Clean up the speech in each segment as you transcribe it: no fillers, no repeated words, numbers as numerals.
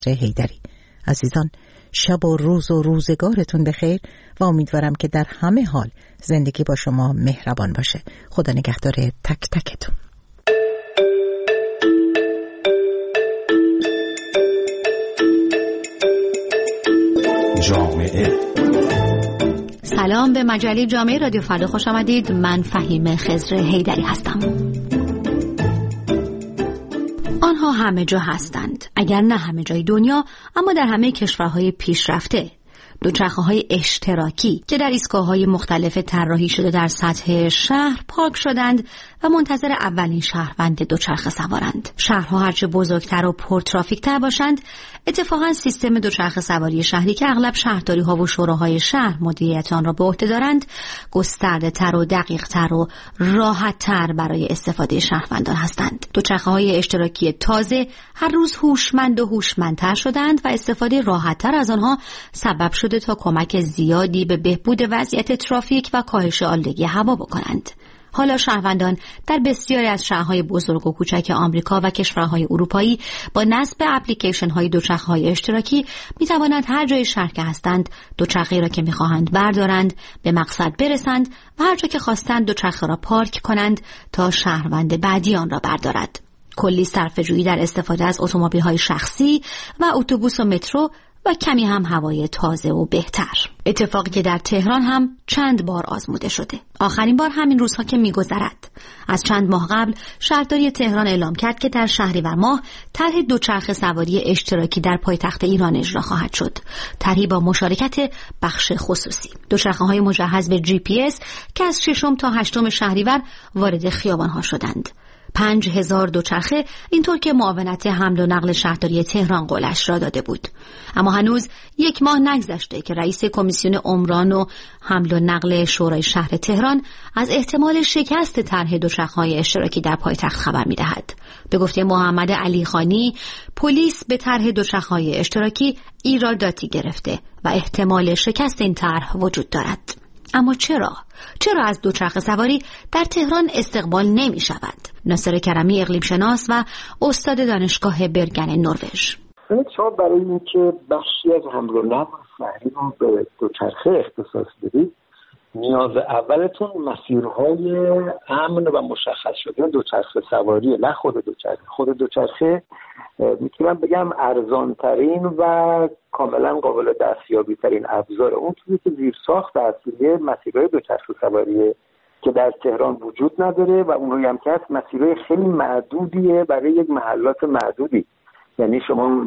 حیدری. عزیزان، شب و روز و روزگارتون بخیر و امیدوارم که در همه حال زندگی با شما مهربان باشه. خدا نگهدار تک تکتون. جامعه. سلام، به مجله جامعه رادیو فردا خوش آمدید. من فهیم خضر حیدری هستم. آنها همه جا هستند، اگر نه همه جای دنیا، اما در همه کشورهای پیشرفته. دوچرخه‌های اشتراکی که در ایستگاه‌های مختلف طراحی شده در سطح شهر پارک شدند و منتظر اولین شهروند دوچرخه سوارند. شهرها هرچه بزرگتر و پرترافیک‌تر باشند، اتفاقاً سیستم دوچرخه سواری شهری که اغلب شهرداری‌ها و شوراهای شهر مدیریت آن را به عهده دارند، گسترده‌تر و دقیق‌تر و راحت‌تر برای استفاده شهروندان هستند. دوچرخه‌های اشتراکی تازه هر روز هوشمند و هوشمندتر شدند و استفاده راحت‌تر از آنها سبب شده تا کمک زیادی به بهبود وضعیت ترافیک و کاهش آلودگی هوا بکنند. حالا شهروندان در بسیاری از شهرهای بزرگ و کوچک آمریکا و کشورهای اروپایی با نصب اپلیکیشن‌های دوچرخه‌های اشتراکی می‌توانند هر جای شهر که هستند دوچرخه‌ای را که می‌خواهند بردارند، به مقصد برسند و هر جا که خواستند دوچرخه را پارک کنند تا شهروند بعدی آن را بردارد. کلی صرفه‌جویی در استفاده از اتومبیل‌های شخصی و اتوبوس و مترو و کمی هم هوای تازه و بهتر. اتفاقی که در تهران هم چند بار آزموده شده. آخرین بار همین روزها که می‌گذرد. از چند ماه قبل شهرداری تهران اعلام کرد که در شهریور ماه طرح دوچرخه سواری اشتراکی در پایتخت ایران اجرا خواهد شد. طرحی با مشارکت بخش خصوصی. دوچرخه‌های مجهز به GPS که از 6 تا 8 شهریور وارد خیابان‌ها شدند. 5000 دوچرخه، اینطور که معاونت حمل و نقل شهرداری تهران قولش را داده بود. اما هنوز 1 ماه نگذشته که رئیس کمیسیون عمران و حمل و نقل شورای شهر تهران از احتمال شکست طرح دوچرخه‌های اشتراکی در پایتخت خبر می‌دهد. به گفته محمد علیخانی، پلیس به طرح دوچرخه‌های اشتراکی ایراداتی گرفته و احتمال شکست این طرح وجود دارد. اما چرا از دوچرخه سواری در تهران استقبال نمی شود؟ ناصر کرمی، اقلیم شناس و استاد دانشگاه برگن نروژ. شما برای اینکه بخشی از حمل و نقل شهری رو به دوچرخه اختصاص بدید، نیاز اولتون مسیرهای امن و مشخص شده دوچرخه سواری، نه خود دوچرخه. خود دوچرخه میتونم بگم ارزانترین و کاملا قابل دستیابی ترین ابزار اون چیزی که زیر ساخت اصلی مسیرهای دوچرخه سواریه که در تهران وجود نداره و اون روی هم که هست مسیرهای خیلی معدودیه برای یک محلات معدودی. یعنی شما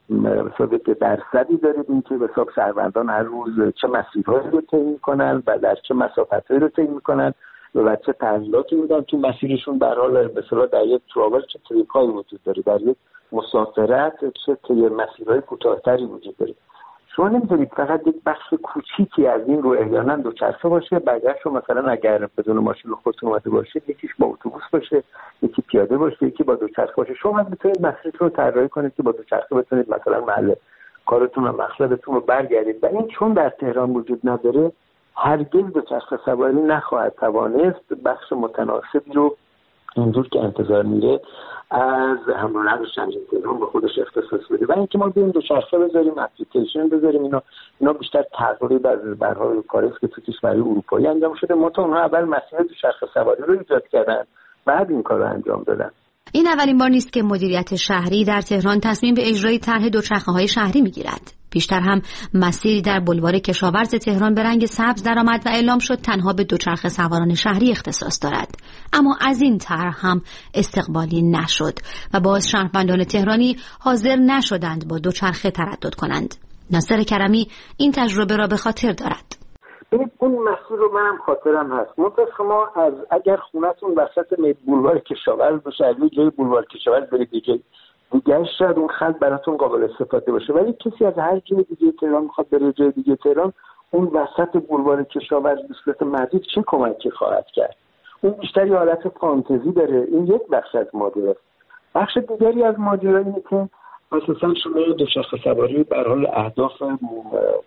یک درصدی دارید این که به حساب شهروندان هر روز چه مسیرهایی رو طی می‌کنن و در چه مسافتهایی رو طی می‌کنن و چه تغییراتی میدن تو مسیرشون. به هر حال مثلا در یک تراول چه تریپ‌هایی وجود داره، در یک مسافرت چه طی مسیرهای کوتاه‌تری وجود داره. شما نمی‌دونید فقط یک بخش کوچیکی از این رو احیانا دوچرخه باشه، بقیه‌اش مثلا اگر بدون ماشین خودتون اومده باشید یکیش با اتوبوس باشه، یکی پیاده باشه، یکی با دوچرخه باشه. شما میتونید مسیرتون رو طراحی کنید که با دوچرخه بتونید مثلا محل کارتون و مقصدتون رو برگردید. و این چون در تهران وجود نداره، هرگز دوچرخه سواری نخواهد توانست بخش متناسبی رو اونجور که انتظار میره از حمل و نقل شهر تهران به خودش اختصاص بده. و اینکه ما بیایم دوچرخه بذاریم، اپلیکیشن بذاریم، اینا بیشتر تقریبا از برهای کاری است که تو کشورهای اروپایی انجام شده. اونها اول مسیر دوچرخه سواری رو ایجاد کردن، بعد این کار رو انجام دادن. این اولین بار نیست که مدیریت شهری در تهران تصمیم به اجرای طرح دوچرخه‌های شهری میگیرد. پیشتر هم مسیری در بلوار کشاورز تهران به رنگ سبز درآمد و اعلام شد تنها به دوچرخه سواران شهری اختصاص دارد. اما از این طرح هم استقبالی نشد و باز شهروندان تهرانی حاضر نشدند با دوچرخه تردد کنند. ناصر کرمی این تجربه را به خاطر دارد. اون مسیر رو منم خاطرم هست. منتها شما اگر خونتون وسط بلوار کشاورز باشه، از جای بلوار کشاورز برید دیگه شاید اون خط براتون قابل استفاده باشه، ولی کسی از هر جای دیگه تهران میخواد بره جای دیگه تهران، اون وسط بلوار کشاورز به صورت محدود چه کمکی خواهد کرد؟ اون بیشتری حالت فانتزی داره. این یک بخش از ماجرا است. بخش دیگری از ماجرا اینه که اساسا شما دوچرخه سواری به هر حال اهداف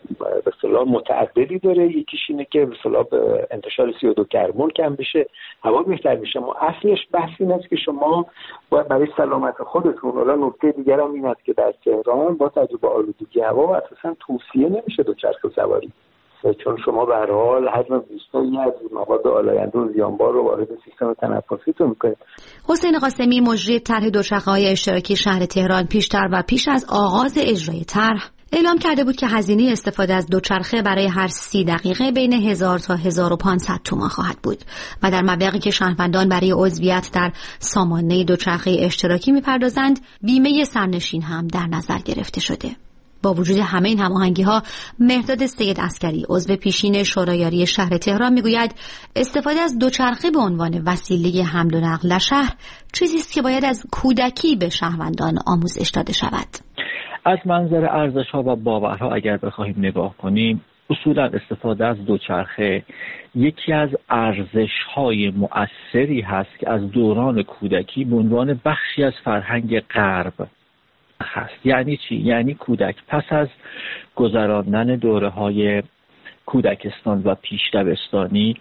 به اصطلاح متعددی داره. یکیش اینه که به اصطلاح انتشار CO2 کربن کم بشه، هوا بهتر بشه. ما اصلش بحث این است که شما باید برای سلامت خودتون، حالا نکته دیگر هم این است که در تهران با تجربه آلودگی هوا اساسا توصیه نمیشه دوچرخه سواری، چون شما به هر حال حجم بیشتری از مواد آلاینده و زیانبار رو وارد سیستم تنفسیتون می‌کنید. حسین قاسمی، مجری طرح دوچرخه‌های اشتراکی شهر تهران، پیشتر و پیش از آغاز اجرای طرح اعلام کرده بود که هزینه استفاده از دوچرخه برای هر 30 دقیقه بین 1000 تا 1500 تومان خواهد بود و در مبلغی که شهروندان برای عضویت در سامانه دوچرخه اشتراکی می‌پردازند، بیمه سرنشین هم در نظر گرفته شده. با وجود همه این هماهنگی‌ها، مهرداد سید عسکری، عضو پیشین شورای عالی شهر تهران، میگوید استفاده از دوچرخه به عنوان وسیله حمل و نقل در شهر چیزی است که باید از کودکی به شهروندان آموزش داده شود. از منظر ارزش‌ها و باورها اگر بخوایم نگاه کنیم، اصولا استفاده از دوچرخه یکی از ارزش‌های مؤثری هست که از دوران کودکی به عنوان بخشی از فرهنگ غرب هست. یعنی چی؟ یعنی کودک پس از گذراندن دوره‌های کودکستان و پیش دبستانی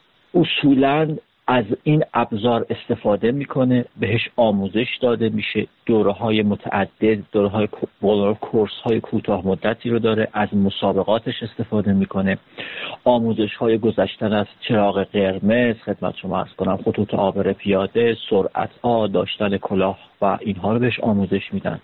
اصولاً از این ابزار استفاده میکنه، بهش آموزش داده میشه، دوره‌های متعدد، دوره‌های کورس‌های کوتاه مدتی رو داره، از مسابقاتش استفاده میکنه، آموزش‌های گذشتن از چراغ قرمز، خدمت شما عرض کنم خطوط عابر پیاده، سرعت داشتن کلاه و اینها رو بهش آموزش میدن.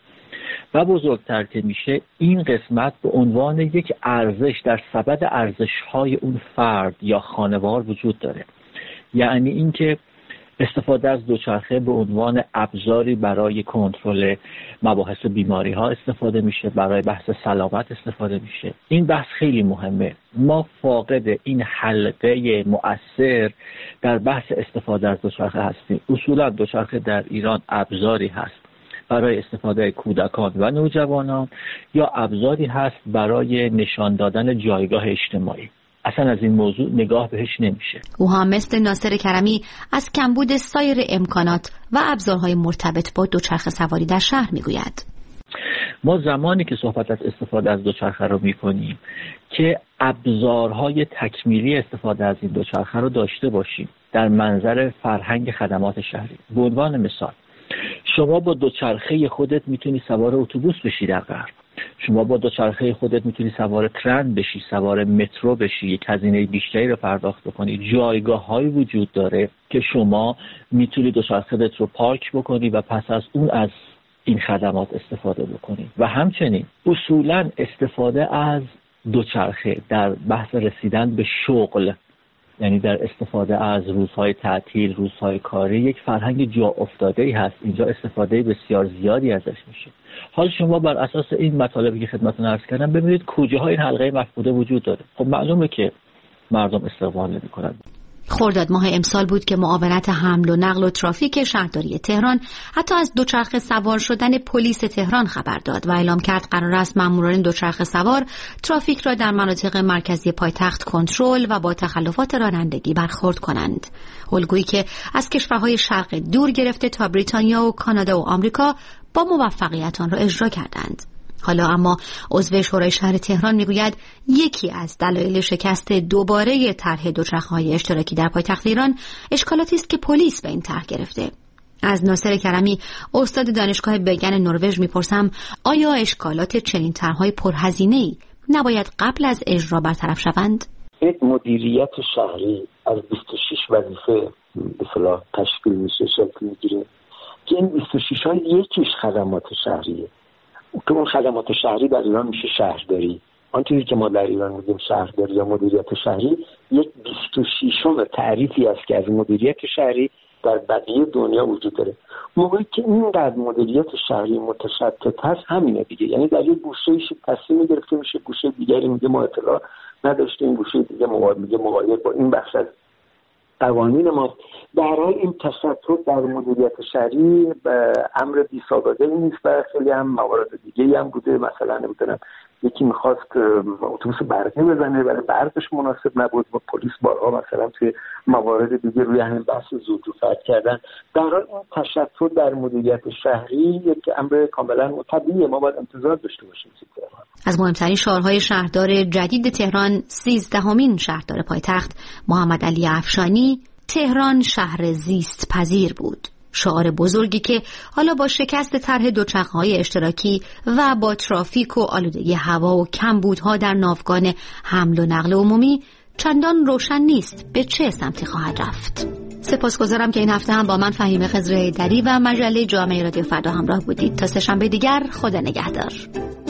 و بزرگتر که میشه این قسمت به عنوان یک ارزش در سبد ارزش‌های اون فرد یا خانوار وجود داره. یعنی اینکه استفاده از دوچرخه به عنوان ابزاری برای کنترل مباحث بیماری ها استفاده میشه، برای بحث سلامت استفاده میشه. این بحث خیلی مهمه. ما فاقد این حلقه مؤثر در بحث استفاده از دوچرخه هستیم. اصولا دوچرخه در ایران ابزاری هست برای استفاده کودکان و نوجوانان یا ابزاری هست برای نشان دادن جایگاه اجتماعی. اصلا از این موضوع نگاه بهش نمیشه. او هم مثل ناصر کرمی از کمبود سایر امکانات و ابزارهای مرتبط با دوچرخه سواری در شهر میگوید. ما زمانی که صحبت از استفاده از دوچرخه رو میکنیم که ابزارهای تکمیلی استفاده از این دوچرخه رو داشته باشیم در منظر فرهنگ خدمات شهری. به عنوان مثال، شما با دوچرخه خودت میتونی سوار اتوبوس بشی در غرب. شما با دوچرخه خودت میتونی سوار ترن بشی، سوار مترو بشی، یک هزینه بیشتری رو پرداخت بکنی. جایگاه‌هایی وجود داره که شما میتونی دوچرخه‌ت رو پارک بکنی و پس از اون از این خدمات استفاده بکنی. و همچنین اصولاً استفاده از دوچرخه در بحث رسیدن به شغل، یعنی در استفاده از روزهای تعطیل، روزهای کاری، یک فرهنگ جا افتاده‌ای هست. اینجا استفاده بسیار زیادی ازش میشه. حال شما بر اساس این مطالبی که خدمتتون عرض کردم ببینید کجاها این حلقه مفقوده وجود داره. خب معلومه که مردم استقبال نمی‌کنن. خرداد ماه امسال بود که معاونت حمل و نقل و ترافیک شهرداری تهران حتی از دوچرخه سوار شدن پلیس تهران خبر داد و اعلام کرد قرار است ماموران دوچرخه سوار ترافیک را در مناطق مرکزی پایتخت کنترل و با تخلفات رانندگی برخورد کنند. الگویی که از کشورهای شرق دور گرفته تا بریتانیا و کانادا و آمریکا با موفقیت آن را اجرا کردند. حالا اما عضو شورای شهر تهران میگوید یکی از دلایل شکست دوباره طرح دوچرخه‌های اشتراکی در پایتخت ایران اشکالاتی است که پلیس به این طرح گرفته. از ناصر کرمی، استاد دانشگاه بگن نروژ میپرسم آیا اشکالات چنین طرح‌های پرهزینه‌ای نباید قبل از اجرا برطرف شوند؟ یک مدیریت شهری از 26 وظیفه به اصطلاح تشکیل میشه، شکل میگیره که این 26 ها یکیش خدمات شهریه. که اون خدمات شهری در ایران میشه شهرداری. آنچه که ما در ایران میگیم شهرداری یا مدیریت شهری یک 26م تعریفی است که از مدیریت شهری در بقیه دنیا وجود داره. موقعی که اینقدر مدیریت شهری متشتت هست همینه دیگه، یعنی در یک گوشه‌ایش تصمیم گرفته میشه، گوشه دیگری میگه ما اطلاع نداشتیم، گوشه دیگه میگه مغایر با این بخش از قوانین ما. در حال این تشتت در مدیریت شهری امر بی سابقه نیست و خیلی هم موارد دیگه هم بوده. مثلا نمیدونم یکی میخواست اتوبوس برقی بزنه ولی برقش مناسب نبود و پلیس بارها مثلا توی موارد دیگه روی همین بحث زود رفت کردن. در حال این تشتت در مدیریت شهری یک امر کاملا طبیعیه، ما باید انتظار داشته باشیم. از مهمترین شعارهای شهردار جدید تهران، 13مین شهردار پایتخت محمد علی افشانی، تهران شهر زیست پذیر بود. شعار بزرگی که حالا با شکست طرح دوچرخه‌های اشتراکی و با ترافیک و آلودگی هوا و کمبودها در ناوگان حمل و نقل عمومی چندان روشن نیست به چه سمتی خواهد رفت. سپاسگزارم که این هفته هم با من فهیمه خضر حیدری و مجله جامعه رادیو فردا همراه بودید. تا سه‌شنبه دیگر، خدا نگهدار.